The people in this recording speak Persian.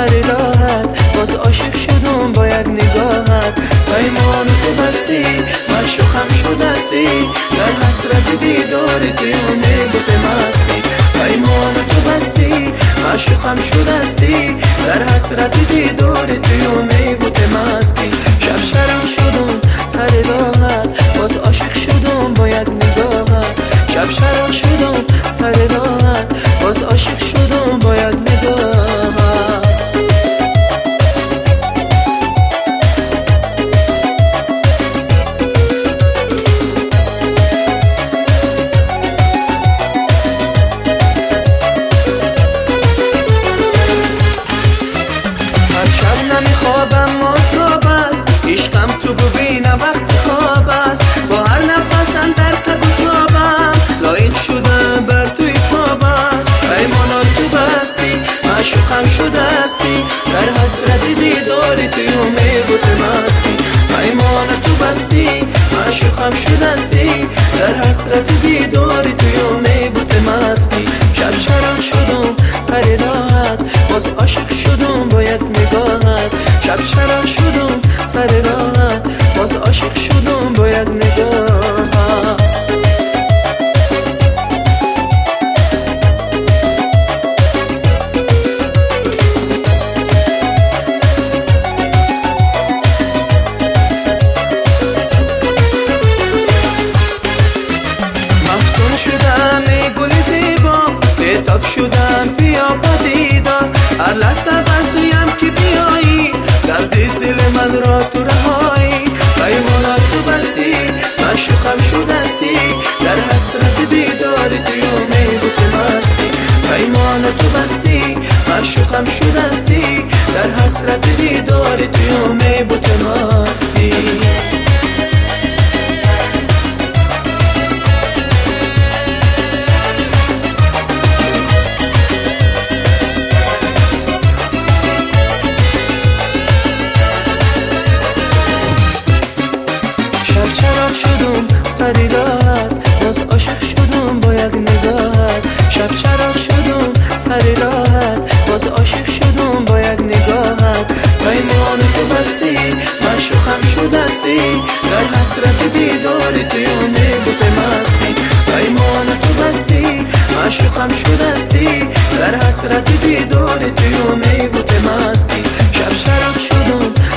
سر راحت، باز عاشق شدم با یک نگاهت. پیمان تو بستی مشوقم شدستی، در حسرت دیدار توی بود مستی. پیمان تو بستی مشوقم شدستی، در حسرت دیدار توی بود مستی. شب شرم شدم سر راحت، باز عاشق شدم با یک نگاهت. شب شرم شدم سر راحت، باز عاشق شدم با یک نگاهت. هر شب نمیخوابم مطرب است، عشقم تو ببینم وقت خواب است. با هر نفسم در تک و تابم، لایق شدم بر تو حساب است. پیمانان تو بستی مشوقم شدستی، در حسرت دیدار توی بود مستی. پیمان تو بستی مشوقم شدستی، در حسرت دیدار توی بود مستی. شب شرم شدم سر راحت، باز عاشق شدم با یک نگاهت. شب شرم شدم سر راحت، باز عاشق شدم با یک نگاهت. مفتون شدم ای گل زیبا، بتاب شدم بیا پدیدار. هر لحظه بسویم که بیایی، درد دل من را تو رهایی. پیمانات تو بستی مشوقم شدستی، در حسرت دیدار توی بود مستی. پیمانات تو بستی مشوقم شدستی، در حسرت دیدار توی بود مستی. شب چراغ شدم سر راحت، باز عاشق شدم با یک نگاهت. شب چراغ شدم سر راحت، باز عاشق شدم با یک نگاهت. پیمان تو بستی مشوقم شدستی، در حسرت دیدار توی بود مستی. پیمان تو بستی مشوقم شدستی، در حسرت دیدار توی بود مستی. شب چراغ شدم